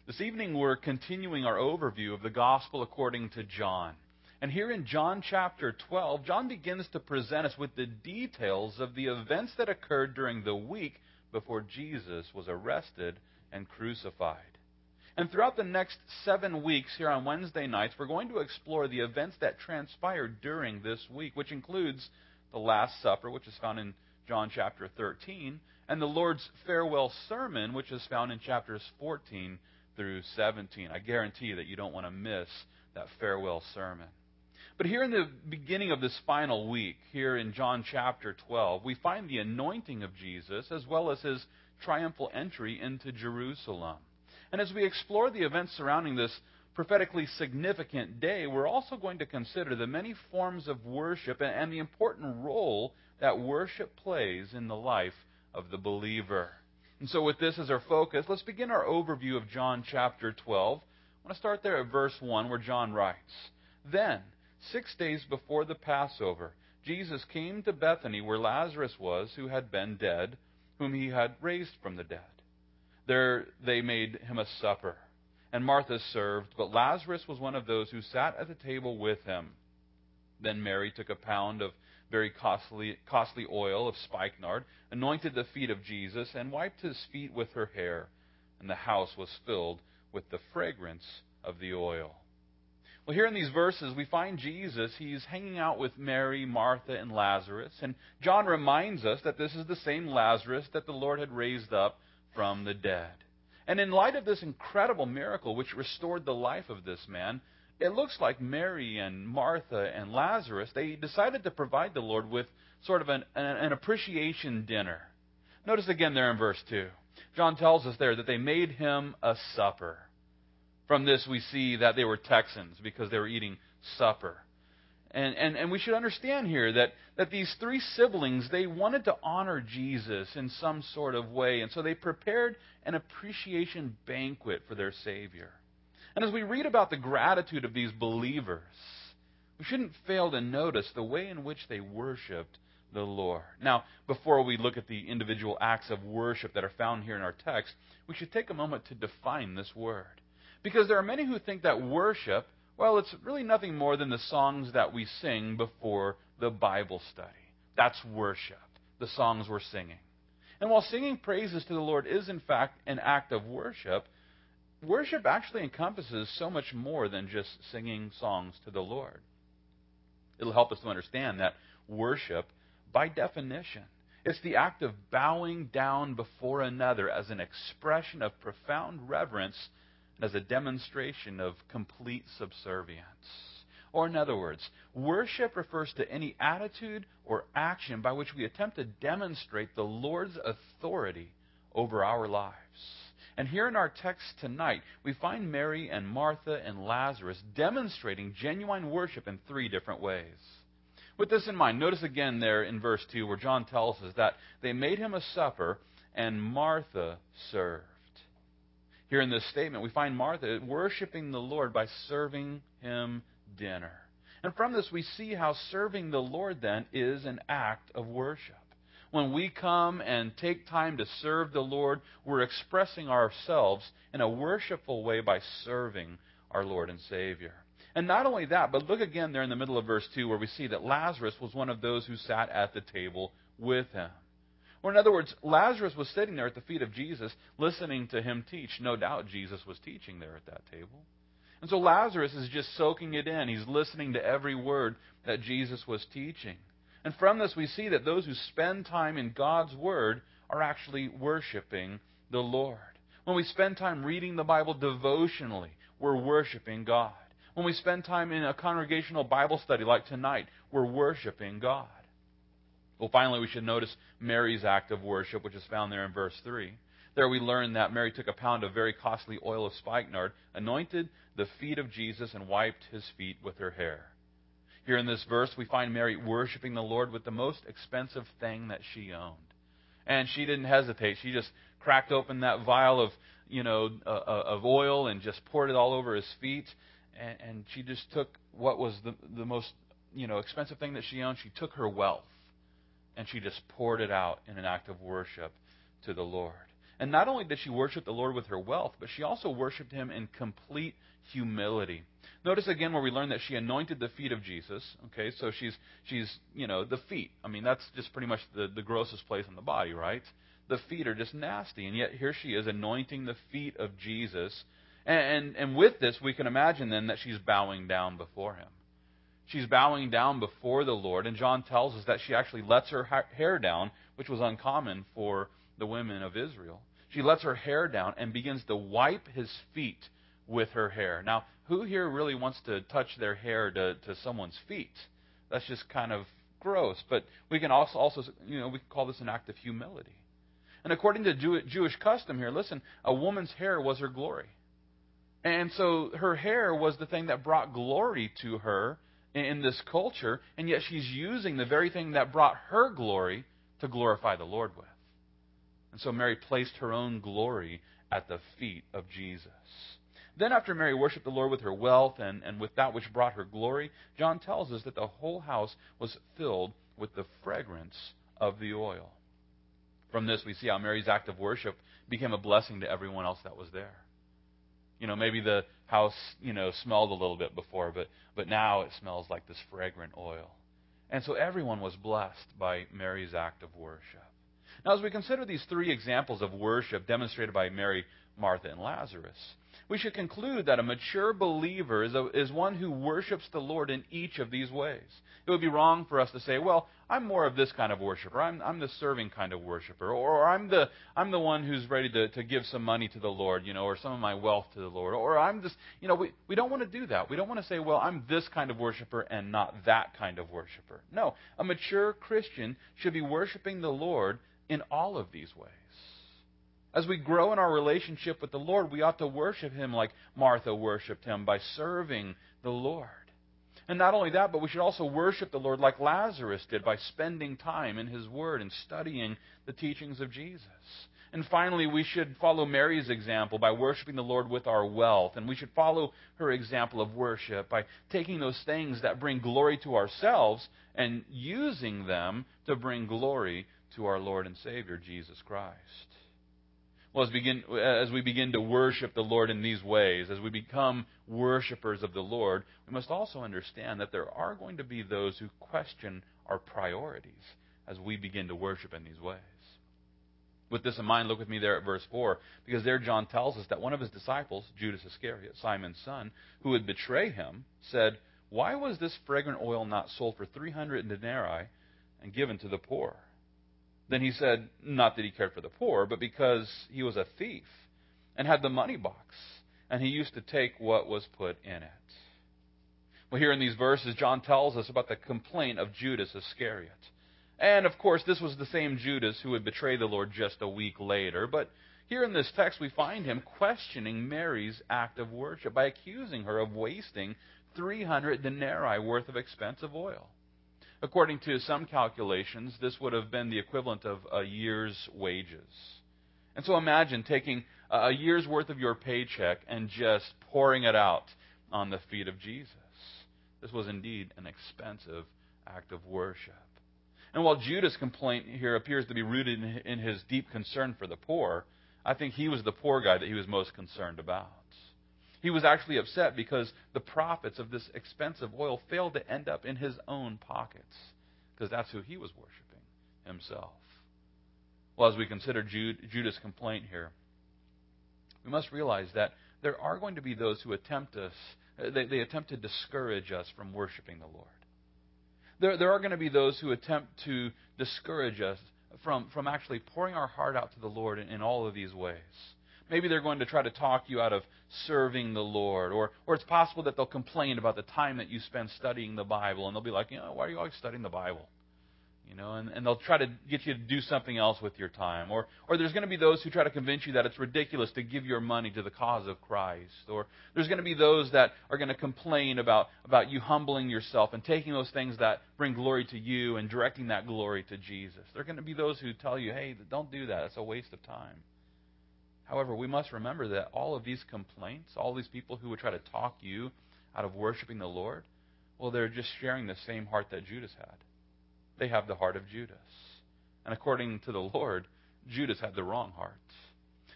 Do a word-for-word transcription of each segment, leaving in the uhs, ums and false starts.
This evening we're continuing our overview of the Gospel according to John. And here in John chapter twelve, John begins to present us with the details of the events that occurred during the week before Jesus was arrested and crucified. And throughout the next seven weeks here on Wednesday nights, we're going to explore the events that transpired during this week, which includes the Last Supper, which is found in John chapter thirteen, and the Lord's farewell sermon, which is found in chapters fourteen through seventeen. I guarantee you that you don't want to miss that farewell sermon. But here in the beginning of this final week, here in John chapter twelve, we find the anointing of Jesus as well as his triumphal entry into Jerusalem. And as we explore the events surrounding this prophetically significant day, we're also going to consider the many forms of worship and the important role that worship plays in the life of the believer. And so with this as our focus, let's begin our overview of John chapter twelve. I want to start there at verse one where John writes, "Then, six days before the Passover, Jesus came to Bethany where Lazarus was, who had been dead, whom he had raised from the dead. There they made him a supper, and Martha served, but Lazarus was one of those who sat at the table with him. Then Mary took a pound of very costly, costly oil of spikenard, anointed the feet of Jesus, and wiped his feet with her hair, and the house was filled with the fragrance of the oil." Well, here in these verses, we find Jesus. He's hanging out with Mary, Martha, and Lazarus. And John reminds us that this is the same Lazarus that the Lord had raised up from the dead. And in light of this incredible miracle, which restored the life of this man, it looks like Mary and Martha and Lazarus, they decided to provide the Lord with sort of an, an appreciation dinner. Notice again there in verse two. John tells us there that they made him a supper. From this we see that they were Texans because they were eating supper. And, and, and we should understand here that, that these three siblings, they wanted to honor Jesus in some sort of way. And so they prepared an appreciation banquet for their Savior. And as we read about the gratitude of these believers, we shouldn't fail to notice the way in which they worshiped the Lord. Now, before we look at the individual acts of worship that are found here in our text, we should take a moment to define this word. Because there are many who think that worship, well, it's really nothing more than the songs that we sing before the Bible study. That's worship, the songs we're singing. And while singing praises to the Lord is, in fact, an act of worship, worship actually encompasses so much more than just singing songs to the Lord. It'll help us to understand that worship, by definition, it's the act of bowing down before another as an expression of profound reverence and as a demonstration of complete subservience. Or in other words, worship refers to any attitude or action by which we attempt to demonstrate the Lord's authority over our lives. And here in our text tonight, we find Mary and Martha and Lazarus demonstrating genuine worship in three different ways. With this in mind, notice again there in verse two where John tells us that they made him a supper and Martha served. Here in this statement, we find Martha worshiping the Lord by serving him dinner. And from this, we see how serving the Lord then is an act of worship. When we come and take time to serve the Lord, we're expressing ourselves in a worshipful way by serving our Lord and Savior. And not only that, but look again there in the middle of verse two where we see that Lazarus was one of those who sat at the table with him. Or in other words, Lazarus was sitting there at the feet of Jesus listening to him teach. No doubt Jesus was teaching there at that table. And so Lazarus is just soaking it in. He's listening to every word that Jesus was teaching. And from this we see that those who spend time in God's Word are actually worshiping the Lord. When we spend time reading the Bible devotionally, we're worshiping God. When we spend time in a congregational Bible study like tonight, we're worshiping God. Well, finally, we should notice Mary's act of worship, which is found there in verse three. There we learn that Mary took a pound of very costly oil of spikenard, anointed the feet of Jesus, and wiped his feet with her hair. Here in this verse, we find Mary worshiping the Lord with the most expensive thing that she owned. And she didn't hesitate. She just cracked open that vial of, you know, uh, of oil and just poured it all over his feet. And, and she just took what was the, the most, you know, expensive thing that she owned. She took her wealth and she just poured it out in an act of worship to the Lord. And not only did she worship the Lord with her wealth, but she also worshiped him in complete humility. Notice again where we learn that she anointed the feet of Jesus. Okay, so she's, she's you know, the feet. I mean, that's just pretty much the, the grossest place on the body, right? The feet are just nasty. And yet here she is anointing the feet of Jesus. And, and, and with this, we can imagine then that she's bowing down before him. She's bowing down before the Lord. And John tells us that she actually lets her ha- hair down, which was uncommon for the women of Israel. She lets her hair down and begins to wipe his feet with her hair. Now, who here really wants to touch their hair to, to someone's feet? That's just kind of gross. But we can also, also, you know, we can call this an act of humility. And according to Jew, Jewish custom here, listen, a woman's hair was her glory. And so her hair was the thing that brought glory to her in this culture, and yet she's using the very thing that brought her glory to glorify the Lord with. And so Mary placed her own glory at the feet of Jesus. Then after Mary worshipped the Lord with her wealth and, and with that which brought her glory, John tells us that the whole house was filled with the fragrance of the oil. From this we see how Mary's act of worship became a blessing to everyone else that was there. You know, maybe the house, you know, smelled a little bit before, but, but now it smells like this fragrant oil. And so everyone was blessed by Mary's act of worship. Now, as we consider these three examples of worship demonstrated by Mary, Martha, and Lazarus, we should conclude that a mature believer is, a, is one who worships the Lord in each of these ways. It would be wrong for us to say, well, I'm more of this kind of worshiper. I'm, I'm the serving kind of worshiper. Or, or I'm the I'm the one who's ready to, to give some money to the Lord, you know, or some of my wealth to the Lord. Or I'm just, you know, we, we don't want to do that. We don't want to say, well, I'm this kind of worshiper and not that kind of worshiper. No, a mature Christian should be worshiping the Lord in all of these ways. As we grow in our relationship with the Lord, we ought to worship him like Martha worshipped him, by serving the Lord. And not only that, but we should also worship the Lord like Lazarus did, by spending time in his word and studying the teachings of Jesus. And finally, we should follow Mary's example by worshiping the Lord with our wealth. And we should follow her example of worship by taking those things that bring glory to ourselves and using them to bring glory to our Lord and Savior, Jesus Christ. Well, as, begin, as we begin to worship the Lord in these ways, as we become worshipers of the Lord, we must also understand that there are going to be those who question our priorities as we begin to worship in these ways. With this in mind, look with me there at verse four, because there John tells us that one of his disciples, Judas Iscariot, Simon's son, who would betray him, said, "Why was this fragrant oil not sold for three hundred denarii and given to the poor?" Then he said, not that he cared for the poor, but because he was a thief and had the money box, and he used to take what was put in it. Well, here in these verses, John tells us about the complaint of Judas Iscariot. And, of course, this was the same Judas who would betray the Lord just a week later. But here in this text, we find him questioning Mary's act of worship by accusing her of wasting three hundred denarii worth of expensive oil. According to some calculations, this would have been the equivalent of a year's wages. And so imagine taking a year's worth of your paycheck and just pouring it out on the feet of Jesus. This was indeed an expensive act of worship. And while Judas' complaint here appears to be rooted in his deep concern for the poor, I think he was the poor guy that he was most concerned about. He was actually upset because the profits of this expensive oil failed to end up in his own pockets, because that's who he was worshiping, himself. Well, as we consider Jude, Judas' complaint here, we must realize that there are going to be those who attempt us, they, they attempt to discourage us from worshiping the Lord. There, there are going to be those who attempt to discourage us from, from actually pouring our heart out to the Lord in, in all of these ways. Maybe they're going to try to talk you out of serving the Lord. Or, or it's possible that they'll complain about the time that you spend studying the Bible. And they'll be like, you know, why are you always studying the Bible? You know, and, and they'll try to get you to do something else with your time. Or, or there's going to be those who try to convince you that it's ridiculous to give your money to the cause of Christ. Or there's going to be those that are going to complain about, about you humbling yourself and taking those things that bring glory to you and directing that glory to Jesus. There are going to be those who tell you, hey, don't do that. It's a waste of time. However, we must remember that all of these complaints, all these people who would try to talk you out of worshiping the Lord, well, they're just sharing the same heart that Judas had. They have the heart of Judas. And according to the Lord, Judas had the wrong heart.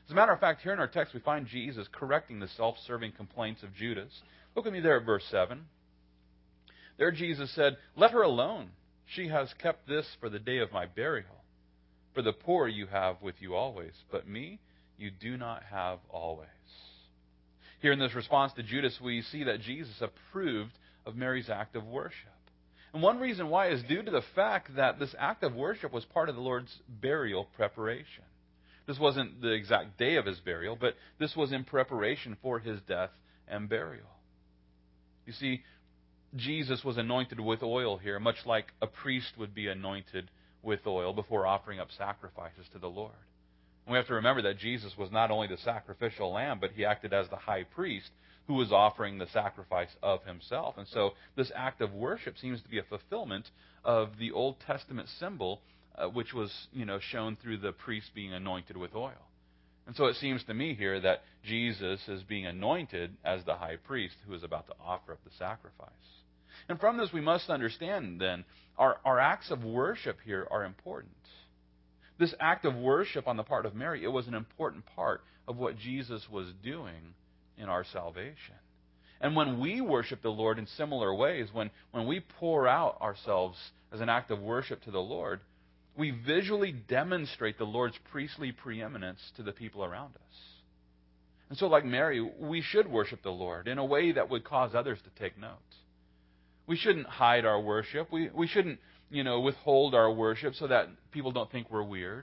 As a matter of fact, here in our text, we find Jesus correcting the self-serving complaints of Judas. Look at me there at verse seven. There Jesus said, "Let her alone. She has kept this for the day of my burial. For the poor you have with you always, but me you do not have always." Here in this response to Judas, we see that Jesus approved of Mary's act of worship. And one reason why is due to the fact that this act of worship was part of the Lord's burial preparation. This wasn't the exact day of his burial, but this was in preparation for his death and burial. You see, Jesus was anointed with oil here, much like a priest would be anointed with oil before offering up sacrifices to the Lord. And we have to remember that Jesus was not only the sacrificial lamb, but he acted as the high priest who was offering the sacrifice of himself. And so this act of worship seems to be a fulfillment of the Old Testament symbol, uh, which was, you know, shown through the priest being anointed with oil. And so it seems to me here that Jesus is being anointed as the high priest who is about to offer up the sacrifice. And from this we must understand then, our, our acts of worship here are important. This act of worship on the part of Mary, it was an important part of what Jesus was doing in our salvation. And when we worship the Lord in similar ways, when, when we pour out ourselves as an act of worship to the Lord, we visually demonstrate the Lord's priestly preeminence to the people around us. And so like Mary, we should worship the Lord in a way that would cause others to take note. We shouldn't hide our worship. We, we shouldn't, you know, withhold our worship so that people don't think we're weird.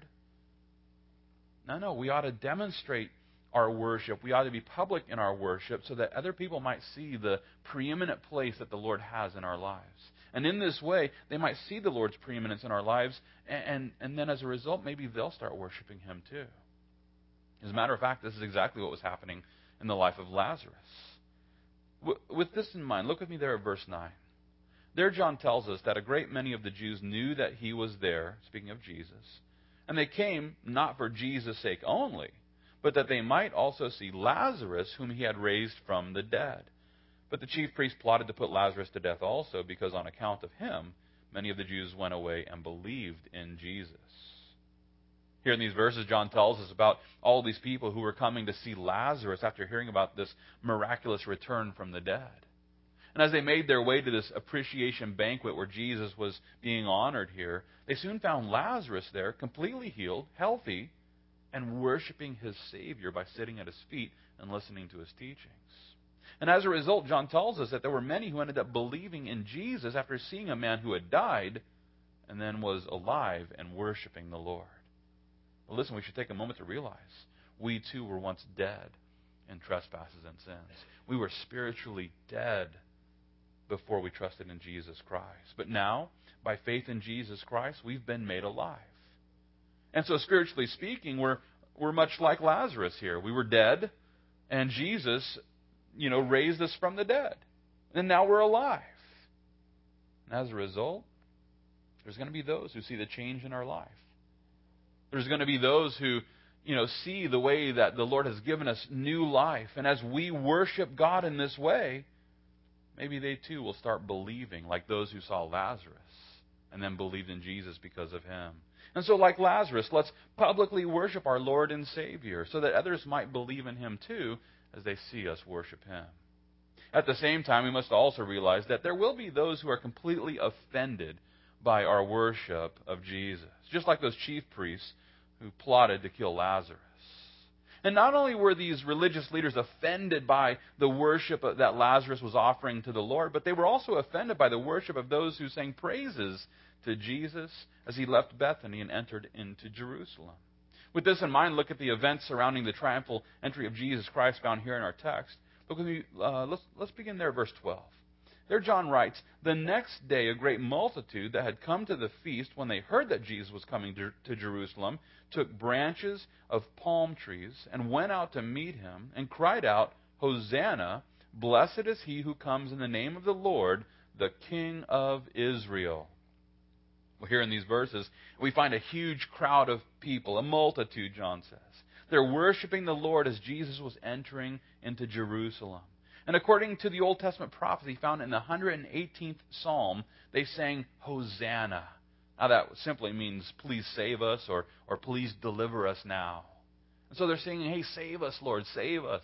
No, no, we ought to demonstrate our worship. We ought to be public in our worship so that other people might see the preeminent place that the Lord has in our lives. And in this way, they might see the Lord's preeminence in our lives, and, and, and then as a result, maybe they'll start worshiping him too. As a matter of fact, this is exactly what was happening in the life of Lazarus. W- with this in mind, look with me there at verse nine. There John tells us that a great many of the Jews knew that he was there, speaking of Jesus, and they came not for Jesus' sake only, but that they might also see Lazarus, whom he had raised from the dead. But the chief priests plotted to put Lazarus to death also, because on account of him, many of the Jews went away and believed in Jesus. Here in these verses, John tells us about all these people who were coming to see Lazarus after hearing about this miraculous return from the dead. And as they made their way to this appreciation banquet where Jesus was being honored here, they soon found Lazarus there, completely healed, healthy, and worshiping his Savior by sitting at his feet and listening to his teachings. And as a result, John tells us that there were many who ended up believing in Jesus after seeing a man who had died and then was alive and worshiping the Lord. Well, listen, we should take a moment to realize we too were once dead in trespasses and sins. We were spiritually dead before we trusted in Jesus Christ. But now, by faith in Jesus Christ, we've been made alive. And so spiritually speaking, we're we're much like Lazarus here. We were dead, and Jesus, you know, raised us from the dead. And now we're alive. And as a result, there's going to be those who see the change in our life. There's going to be those who, you know, see the way that the Lord has given us new life. And as we worship God in this way, maybe they too will start believing like those who saw Lazarus and then believed in Jesus because of him. And so like Lazarus, let's publicly worship our Lord and Savior so that others might believe in him too as they see us worship him. At the same time, we must also realize that there will be those who are completely offended by our worship of Jesus, just like those chief priests who plotted to kill Lazarus. And not only were these religious leaders offended by the worship that Lazarus was offering to the Lord, but they were also offended by the worship of those who sang praises to Jesus as he left Bethany and entered into Jerusalem. With this in mind, look at the events surrounding the triumphal entry of Jesus Christ found here in our text. Look with me, uh, let's, let's begin there at verse twelve. There John writes, "The next day a great multitude that had come to the feast, when they heard that Jesus was coming to, to Jerusalem, took branches of palm trees and went out to meet him and cried out, 'Hosanna, blessed is he who comes in the name of the Lord, the King of Israel.'" Well, here in these verses, we find a huge crowd of people, a multitude, John says. They're worshiping the Lord as Jesus was entering into Jerusalem. And according to the Old Testament prophecy found in the one hundred eighteenth Psalm, they sang, "Hosanna." Now that simply means, "Please save us," or, or "Please deliver us now." And so they're singing, hey, save us, Lord, save us.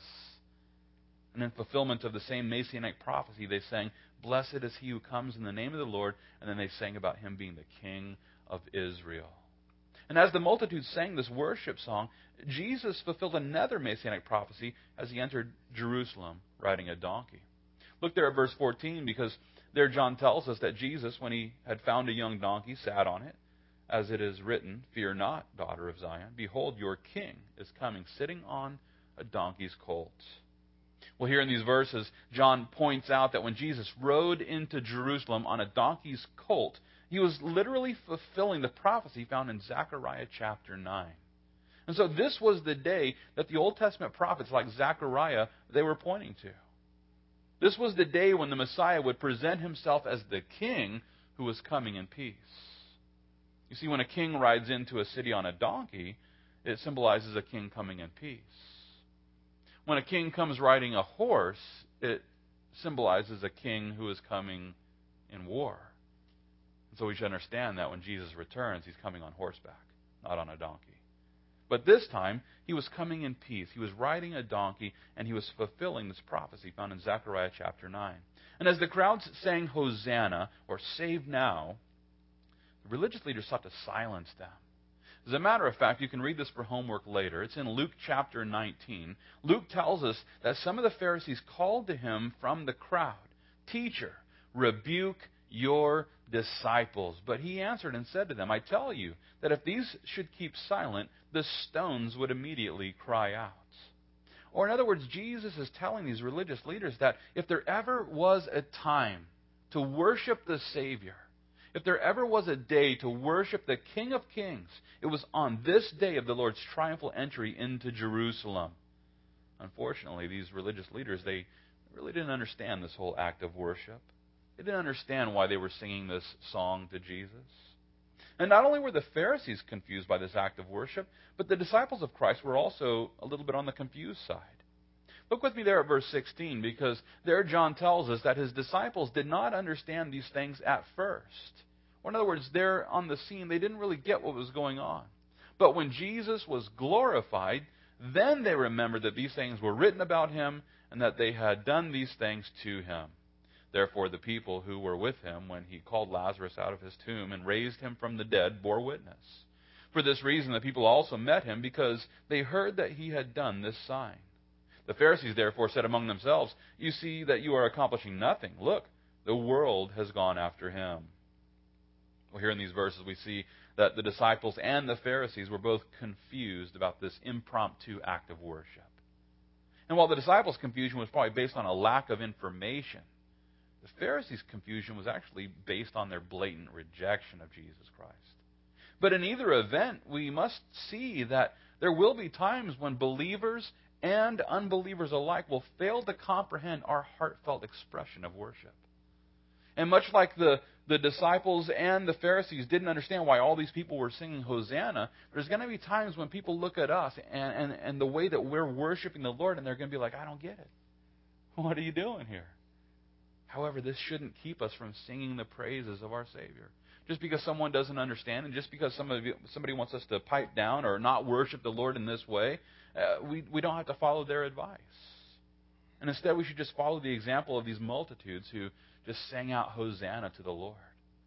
And in fulfillment of the same Messianic prophecy, they sang, blessed is he who comes in the name of the Lord. And then they sang about him being the King of Israel. And as the multitude sang this worship song, Jesus fulfilled another Messianic prophecy as he entered Jerusalem riding a donkey. Look there at verse fourteen, because there John tells us that Jesus, when he had found a young donkey, sat on it. As it is written, fear not, daughter of Zion. Behold, your king is coming, sitting on a donkey's colt. Well, here in these verses, John points out that when Jesus rode into Jerusalem on a donkey's colt, he was literally fulfilling the prophecy found in Zechariah chapter nine. And so this was the day that the Old Testament prophets like Zechariah, they were pointing to. This was the day when the Messiah would present himself as the king who was coming in peace. You see, when a king rides into a city on a donkey, it symbolizes a king coming in peace. When a king comes riding a horse, it symbolizes a king who is coming in war. And so we should understand that when Jesus returns, he's coming on horseback, not on a donkey. But this time, he was coming in peace. He was riding a donkey, and he was fulfilling this prophecy found in Zechariah chapter nine. And as the crowds sang Hosanna, or Save Now, the religious leaders sought to silence them. As a matter of fact, you can read this for homework later. It's in Luke chapter nineteen. Luke tells us that some of the Pharisees called to him from the crowd, Teacher, rebuke your disciples. But he answered and said to them, I tell you that if these should keep silent, the stones would immediately cry out. Or in other words, Jesus is telling these religious leaders that if there ever was a time to worship the Savior, if there ever was a day to worship the King of Kings, it was on this day of the Lord's triumphal entry into Jerusalem. Unfortunately, these religious leaders, they really didn't understand this whole act of worship. They didn't understand why they were singing this song to Jesus. And not only were the Pharisees confused by this act of worship, but the disciples of Christ were also a little bit on the confused side. Look with me there at verse sixteen, because there John tells us that his disciples did not understand these things at first. Or in other words, they're on the scene, they didn't really get what was going on. But when Jesus was glorified, then they remembered that these things were written about him and that they had done these things to him. Therefore, the people who were with him when he called Lazarus out of his tomb and raised him from the dead bore witness. For this reason, the people also met him, because they heard that he had done this sign. The Pharisees therefore said among themselves, You see that you are accomplishing nothing. Look, the world has gone after him. Well, here in these verses, we see that the disciples and the Pharisees were both confused about this impromptu act of worship. And while the disciples' confusion was probably based on a lack of information, the Pharisees' confusion was actually based on their blatant rejection of Jesus Christ. But in either event, we must see that there will be times when believers and unbelievers alike will fail to comprehend our heartfelt expression of worship. And much like the, the disciples and the Pharisees didn't understand why all these people were singing Hosanna, there's going to be times when people look at us and, and, and the way that we're worshiping the Lord, and they're going to be like, I don't get it. What are you doing here? However, this shouldn't keep us from singing the praises of our Savior. Just because someone doesn't understand, and just because somebody, somebody wants us to pipe down or not worship the Lord in this way, uh, we, we don't have to follow their advice. And instead, we should just follow the example of these multitudes who just sang out Hosanna to the Lord.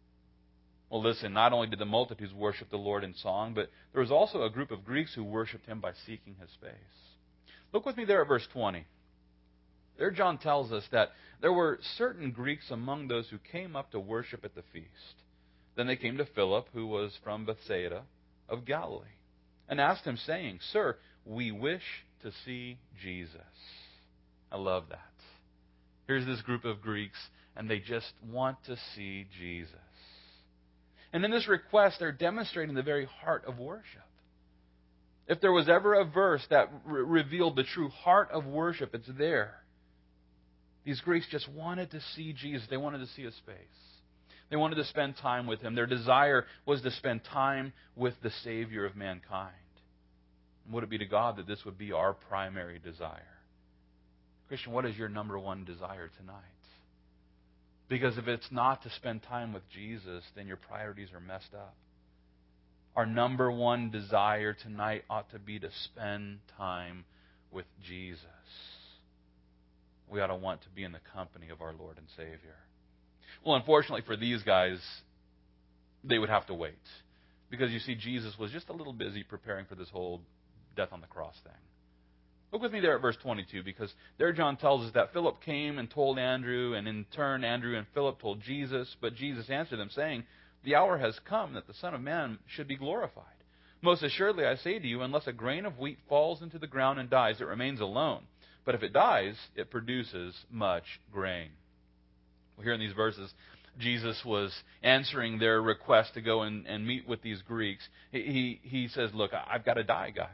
Well, listen, not only did the multitudes worship the Lord in song, but there was also a group of Greeks who worshiped him by seeking his face. Look with me there at verse twenty. There John tells us that there were certain Greeks among those who came up to worship at the feast. Then they came to Philip, who was from Bethsaida of Galilee, and asked him, saying, Sir, we wish to see Jesus. I love that. Here's this group of Greeks, and they just want to see Jesus. And in this request, they're demonstrating the very heart of worship. If there was ever a verse that re- revealed the true heart of worship, it's there. These Greeks just wanted to see Jesus. They wanted to see his face. They wanted to spend time with him. Their desire was to spend time with the Savior of mankind. And would it be to God that this would be our primary desire? Christian, what is your number one desire tonight? Because if it's not to spend time with Jesus, then your priorities are messed up. our number one desire tonight ought to be to spend time with Jesus. We ought to want to be in the company of our Lord and Savior. Well, unfortunately for these guys, they would have to wait. Because you see, Jesus was just a little busy preparing for this whole death on the cross thing. Look with me there at verse twenty-two, because there John tells us that Philip came and told Andrew, and in turn Andrew and Philip told Jesus. But Jesus answered them, saying, the hour has come that the Son of Man should be glorified. Most assuredly I say to you, unless a grain of wheat falls into the ground and dies, it remains alone. But if it dies, it produces much grain. Well, here in these verses, Jesus was answering their request to go and, and meet with these Greeks. He, he says, look, I've got to die, guys.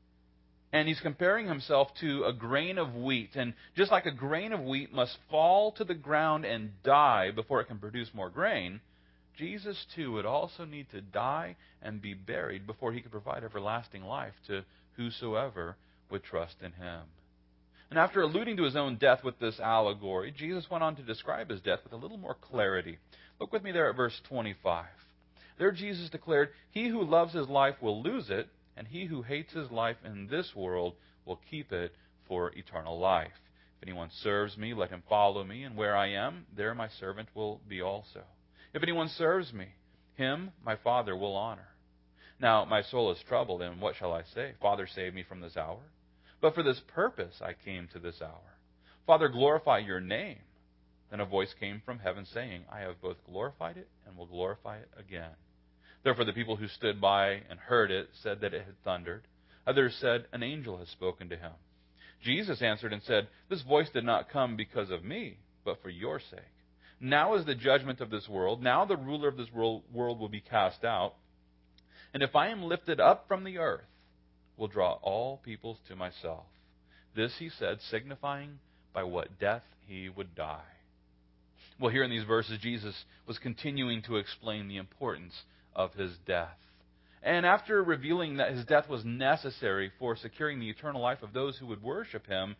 And he's comparing himself to a grain of wheat. And just like a grain of wheat must fall to the ground and die before it can produce more grain, Jesus too would also need to die and be buried before he could provide everlasting life to whosoever would trust in him. And after alluding to his own death with this allegory, Jesus went on to describe his death with a little more clarity. Look with me there at verse twenty-five. There Jesus declared, he who loves his life will lose it, and he who hates his life in this world will keep it for eternal life. If anyone serves me, let him follow me, and where I am, there my servant will be also. If anyone serves me, him my Father will honor. Now my soul is troubled, and what shall I say? Father, save me from this hour. But for this purpose I came to this hour. Father, glorify your name. Then a voice came from heaven saying, I have both glorified it and will glorify it again. Therefore the people who stood by and heard it said that it had thundered. Others said, an angel has spoken to him. Jesus answered and said, this voice did not come because of me, but for your sake. Now is the judgment of this world. Now the ruler of this world, world will be cast out. And if I am lifted up from the earth, will draw all peoples to myself. This he said, signifying by what death he would die. Well, here in these verses, Jesus was continuing to explain the importance of his death. And after revealing that his death was necessary for securing the eternal life of those who would worship him,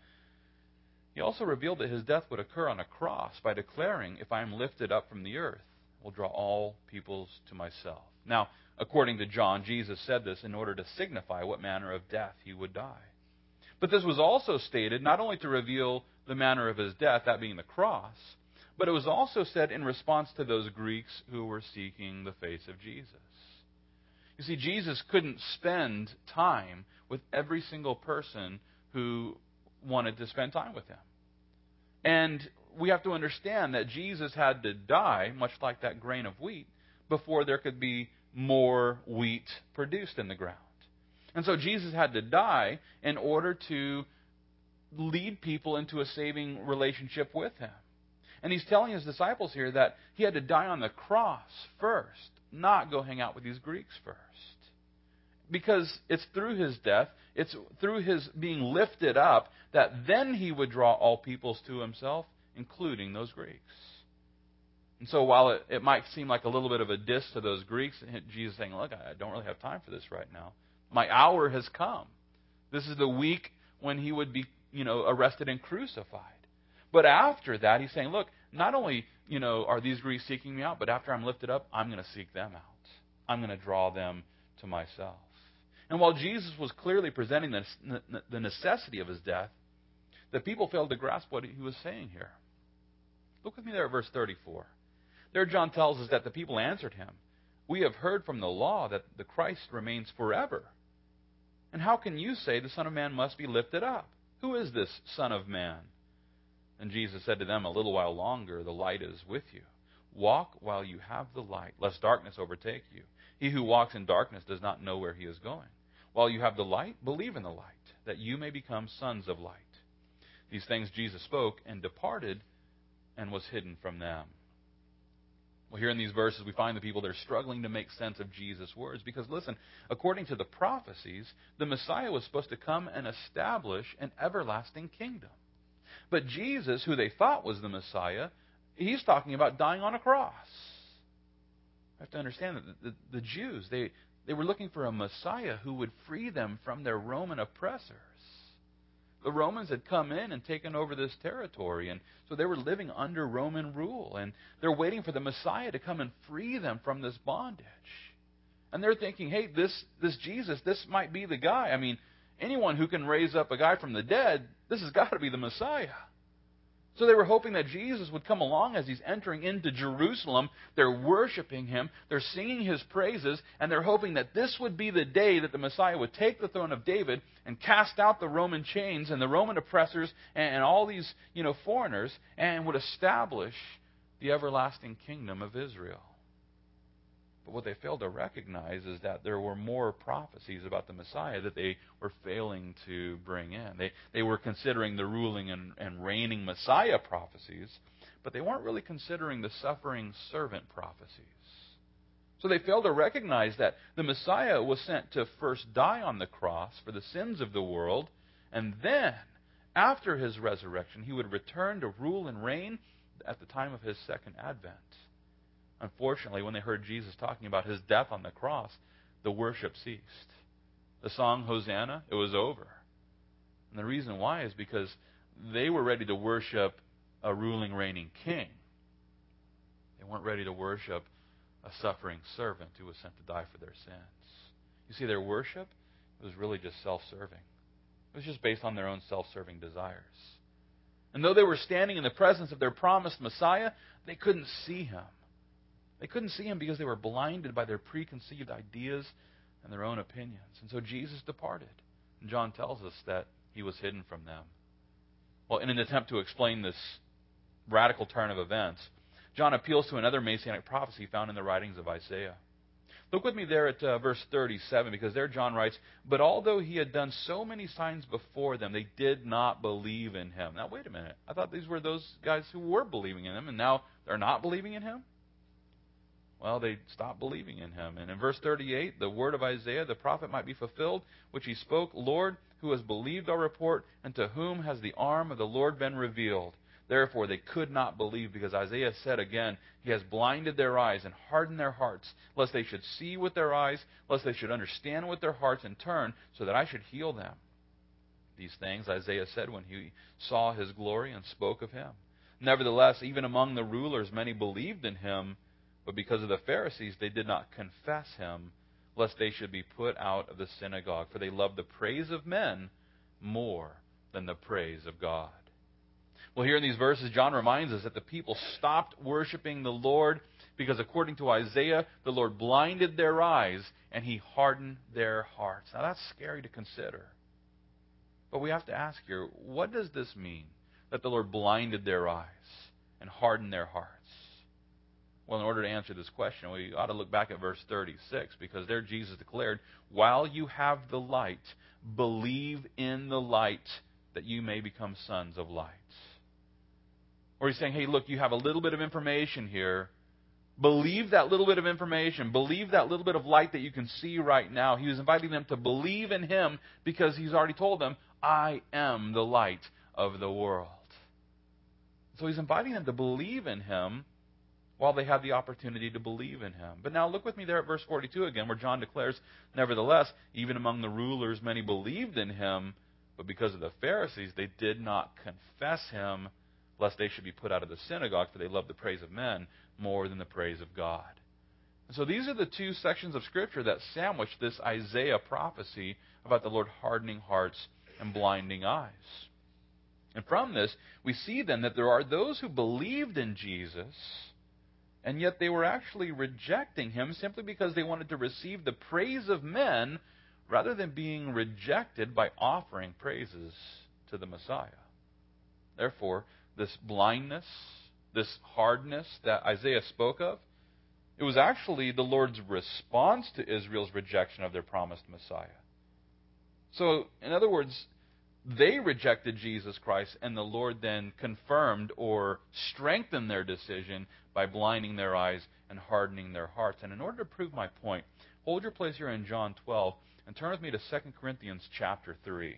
he also revealed that his death would occur on a cross by declaring, if I am lifted up from the earth, I will draw all peoples to myself. Now, according to John, Jesus said this in order to signify what manner of death he would die. But this was also stated not only to reveal the manner of his death, that being the cross, but it was also said in response to those Greeks who were seeking the face of Jesus. You see, Jesus couldn't spend time with every single person who wanted to spend time with him. And we have to understand that Jesus had to die, much like that grain of wheat, before there could be more wheat produced in the ground. And so Jesus had to die in order to lead people into a saving relationship with him. And he's telling his disciples here that he had to die on the cross first, not go hang out with these Greeks first. Because it's through his death, it's through his being lifted up, that then he would draw all peoples to himself, including those Greeks. And so while it, it might seem like a little bit of a diss to those Greeks, Jesus is saying, look, I don't really have time for this right now. My hour has come. This is the week when he would be, you know, arrested and crucified. But after that, he's saying, look, not only, you know, are these Greeks seeking me out, but after I'm lifted up, I'm going to seek them out. I'm going to draw them to myself. And while Jesus was clearly presenting the, the necessity of his death, the people failed to grasp what he was saying here. Look with me there at verse thirty-four. There John tells us that the people answered him, we have heard from the law that the Christ remains forever. And how can you say the Son of Man must be lifted up? Who is this Son of Man? And Jesus said to them, a little while longer, the light is with you. Walk while you have the light, lest darkness overtake you. He who walks in darkness does not know where he is going. While you have the light, believe in the light, that you may become sons of light. These things Jesus spoke and departed and was hidden from them. Well, here in these verses, we find the people that are struggling to make sense of Jesus' words. Because, listen, according to the prophecies, the Messiah was supposed to come and establish an everlasting kingdom. But Jesus, who they thought was the Messiah, he's talking about dying on a cross. You have to understand that the, the, the Jews, they, they were looking for a Messiah who would free them from their Roman oppressors. The Romans had come in and taken over this territory, and so they were living under Roman rule, and they're waiting for the Messiah to come and free them from this bondage. And they're thinking, hey, this, this Jesus, this might be the guy. I mean, anyone who can raise up a guy from the dead, this has got to be the Messiah. So they were hoping that Jesus would come along as he's entering into Jerusalem. They're worshiping him. They're singing his praises. And they're hoping that this would be the day that the Messiah would take the throne of David and cast out the Roman chains and the Roman oppressors and, and all these, you know, foreigners, and would establish the everlasting kingdom of Israel. But what they failed to recognize is that there were more prophecies about the Messiah that they were failing to bring in. They, they were considering the ruling and, and reigning Messiah prophecies, but they weren't really considering the suffering servant prophecies. So they failed to recognize that the Messiah was sent to first die on the cross for the sins of the world, and then, after his resurrection, he would return to rule and reign at the time of his second advent. Unfortunately, when they heard Jesus talking about his death on the cross, the worship ceased. The song, Hosanna, it was over. And the reason why is because they were ready to worship a ruling, reigning king. They weren't ready to worship a suffering servant who was sent to die for their sins. You see, their worship was really just self-serving. It was just based on their own self-serving desires. And though they were standing in the presence of their promised Messiah, they couldn't see him. They couldn't see him because they were blinded by their preconceived ideas and their own opinions. And so Jesus departed. And John tells us that he was hidden from them. Well, in an attempt to explain this radical turn of events, John appeals to another messianic prophecy found in the writings of Isaiah. Look with me there at uh, verse thirty-seven, because there John writes, "But although he had done so many signs before them, they did not believe in him." Now, wait a minute. I thought these were those guys who were believing in him, and now they're not believing in him? Well, they stopped believing in him. And in verse thirty-eight, the word of Isaiah, the prophet, might be fulfilled, which he spoke, "Lord, who has believed our report, and to whom has the arm of the Lord been revealed?" Therefore, they could not believe, because Isaiah said again, "He has blinded their eyes and hardened their hearts, lest they should see with their eyes, lest they should understand with their hearts and turn, so that I should heal them." These things Isaiah said when he saw his glory and spoke of him. Nevertheless, even among the rulers, many believed in him, but because of the Pharisees, they did not confess him, lest they should be put out of the synagogue. For they loved the praise of men more than the praise of God. Well, here in these verses, John reminds us that the people stopped worshiping the Lord because, according to Isaiah, the Lord blinded their eyes and he hardened their hearts. Now, that's scary to consider. But we have to ask here, what does this mean, that the Lord blinded their eyes and hardened their hearts? Well, in order to answer this question, we ought to look back at verse thirty-six, because there Jesus declared, "While you have the light, believe in the light, that you may become sons of light." Or he's saying, hey, look, you have a little bit of information here. Believe that little bit of information. Believe that little bit of light that you can see right now. He was inviting them to believe in him because he's already told them, "I am the light of the world." So he's inviting them to believe in him while they have the opportunity to believe in him. But now look with me there at verse forty-two again, where John declares, "Nevertheless, even among the rulers many believed in him, but because of the Pharisees they did not confess him, lest they should be put out of the synagogue, for they loved the praise of men more than the praise of God." And so these are the two sections of Scripture that sandwich this Isaiah prophecy about the Lord hardening hearts and blinding eyes. And from this, we see then that there are those who believed in Jesus, and yet they were actually rejecting him simply because they wanted to receive the praise of men rather than being rejected by offering praises to the Messiah. Therefore, this blindness, this hardness that Isaiah spoke of, it was actually the Lord's response to Israel's rejection of their promised Messiah. So, in other words, they rejected Jesus Christ, and the Lord then confirmed or strengthened their decision by blinding their eyes and hardening their hearts. And in order to prove my point, hold your place here in John twelve and turn with me to Second Corinthians chapter three.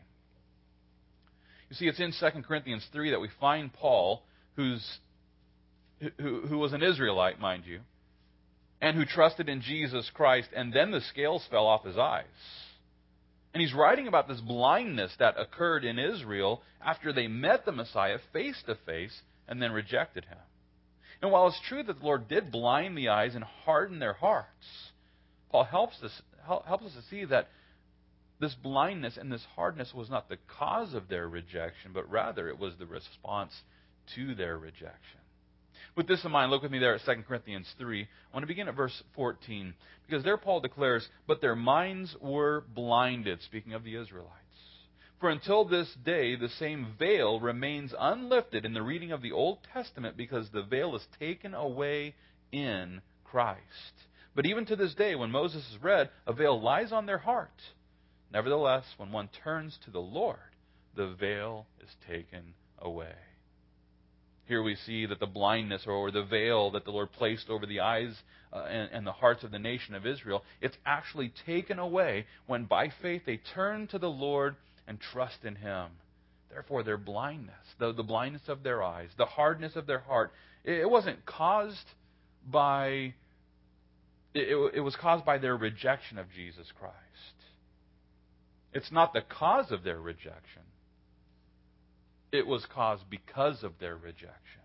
You see, it's in Second Corinthians three that we find Paul, who's, who, who was an Israelite, mind you, and who trusted in Jesus Christ, and then the scales fell off his eyes. And he's writing about this blindness that occurred in Israel after they met the Messiah face to face and then rejected him. And while it's true that the Lord did blind the eyes and harden their hearts, Paul helps us, helps us to see that this blindness and this hardness was not the cause of their rejection, but rather it was the response to their rejection. With this in mind, look with me there at Second Corinthians three. I want to begin at verse fourteen, because there Paul declares, "But their minds were blinded," speaking of the Israelites. "For until this day the same veil remains unlifted in the reading of the Old Testament, because the veil is taken away in Christ. But even to this day, when Moses is read, a veil lies on their heart. Nevertheless, when one turns to the Lord, the veil is taken away." Here we see that the blindness or the veil that the Lord placed over the eyes uh, and, and the hearts of the nation of Israel, it's actually taken away when by faith they turn to the Lord and trust in Him. Therefore, their blindness, the, the blindness of their eyes, the hardness of their heart, it, it wasn't caused by, it, it was caused by their rejection of Jesus Christ. It's not the cause of their rejection. It was caused because of their rejection.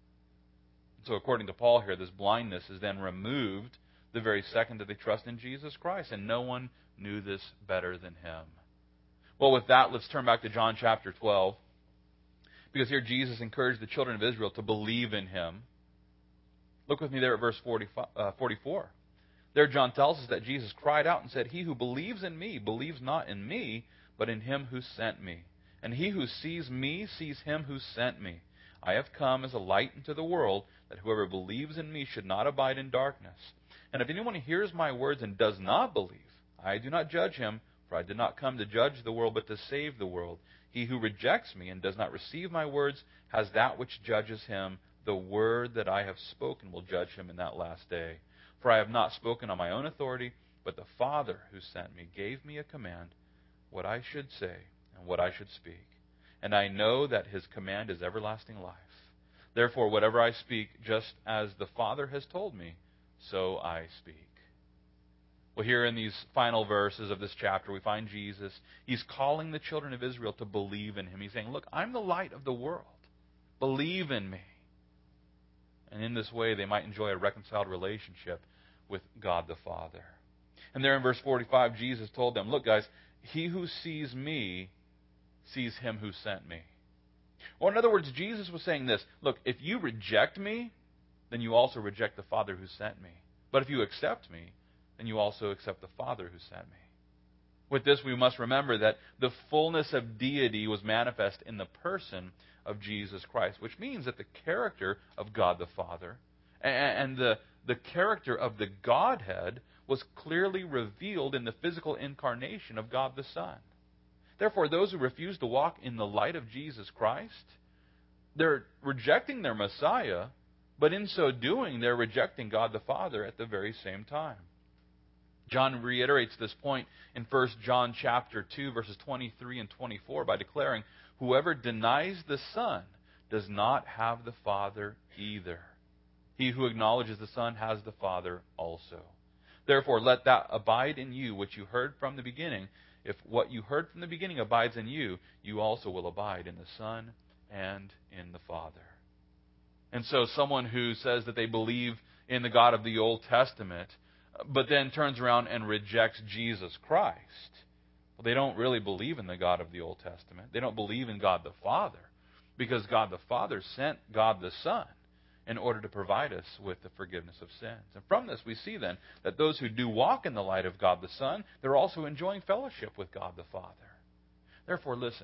So according to Paul here, this blindness is then removed the very second that they trust in Jesus Christ. And no one knew this better than Him. Well, with that, let's turn back to John chapter twelve. Because here Jesus encouraged the children of Israel to believe in Him. Look with me there at verse forty-four. There John tells us that Jesus cried out and said, "He who believes in me believes not in me, but in Him who sent me. And he who sees me sees Him who sent me. I have come as a light into the world, that whoever believes in me should not abide in darkness. And if anyone hears my words and does not believe, I do not judge him, for I did not come to judge the world, but to save the world. He who rejects me and does not receive my words has that which judges him. The word that I have spoken will judge him in that last day. For I have not spoken on my own authority, but the Father who sent me gave me a command, what I should say and what I should speak. And I know that His command is everlasting life. Therefore, whatever I speak, just as the Father has told me, so I speak." Well, here in these final verses of this chapter, we find Jesus. He's calling the children of Israel to believe in Him. He's saying, look, I'm the light of the world. Believe in me. And in this way, they might enjoy a reconciled relationship with God the Father. And there in verse forty-five, Jesus told them, look, guys, he who sees me sees Him who sent me. Or in other words, Jesus was saying this, look, if you reject me, then you also reject the Father who sent me. But if you accept me, then you also accept the Father who sent me. With this, we must remember that the fullness of deity was manifest in the person of Jesus Christ, which means that the character of God the Father and the, the character of the Godhead was clearly revealed in the physical incarnation of God the Son. Therefore, those who refuse to walk in the light of Jesus Christ, they're rejecting their Messiah, but in so doing, they're rejecting God the Father at the very same time. John reiterates this point in First John chapter two, verses twenty-three and twenty-four by declaring, "Whoever denies the Son does not have the Father either. He who acknowledges the Son has the Father also. Therefore, let that abide in you which you heard from the beginning. If what you heard from the beginning abides in you, you also will abide in the Son and in the Father." And so someone who says that they believe in the God of the Old Testament, but then turns around and rejects Jesus Christ, well, they don't really believe in the God of the Old Testament. They don't believe in God the Father, because God the Father sent God the Son in order to provide us with the forgiveness of sins. And from this we see then that those who do walk in the light of God the Son, they're also enjoying fellowship with God the Father. Therefore, listen,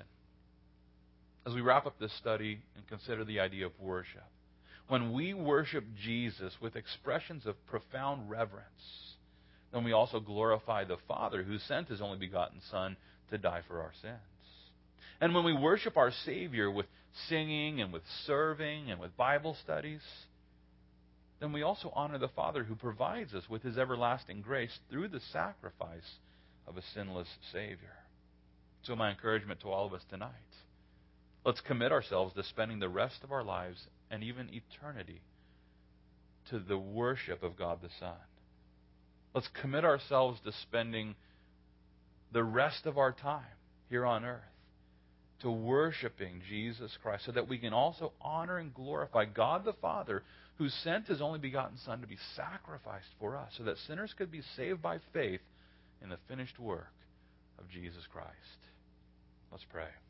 as we wrap up this study and consider the idea of worship, when we worship Jesus with expressions of profound reverence, then we also glorify the Father who sent His only begotten Son to die for our sins. And when we worship our Savior with singing and with serving and with Bible studies, then we also honor the Father who provides us with His everlasting grace through the sacrifice of a sinless Savior. So my encouragement to all of us tonight, let's commit ourselves to spending the rest of our lives and even eternity to the worship of God the Son. Let's commit ourselves to spending the rest of our time here on earth to worshiping Jesus Christ, so that we can also honor and glorify God the Father, who sent His only begotten Son to be sacrificed for us, so that sinners could be saved by faith in the finished work of Jesus Christ. Let's pray.